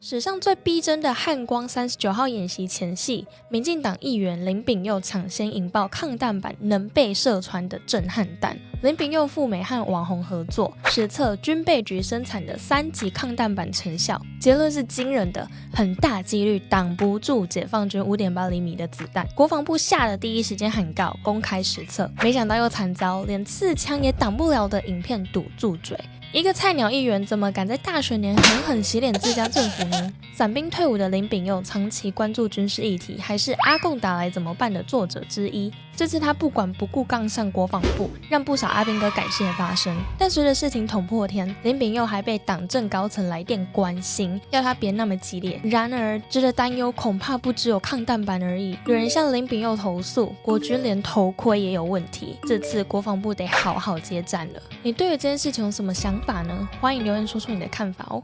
史上最逼真的汉光39号演习前夕，民进党议员林炳佑抢先引爆抗弹板能被射穿的震撼弹。林炳佑赴美和网红合作，实测军备局生产的3级抗弹板成效，结论是惊人的，很大几率挡不住解放军5.8厘米的子弹。国防部吓得第一时间喊告，公开实测，没想到又惨遭连刺枪也挡不了的影片堵住嘴。一个菜鸟议员怎么敢在大选年狠狠洗脸自家政府呢？伞兵退伍的林炳佑长期关注军事议题，还是阿共打来怎么办的作者之一。这次他不管不顾杠上国防部，让不少阿兵哥感谢发声。但随着事情捅破天，林炳佑还被党政高层来电关心，要他别那么激烈。然而，值得担忧恐怕不只有抗弹板而已。有人向林炳佑投诉，国军连头盔也有问题。这次国防部得好好接战了。你对于这件事情有什么想法呢？欢迎留言说说你的看法哦。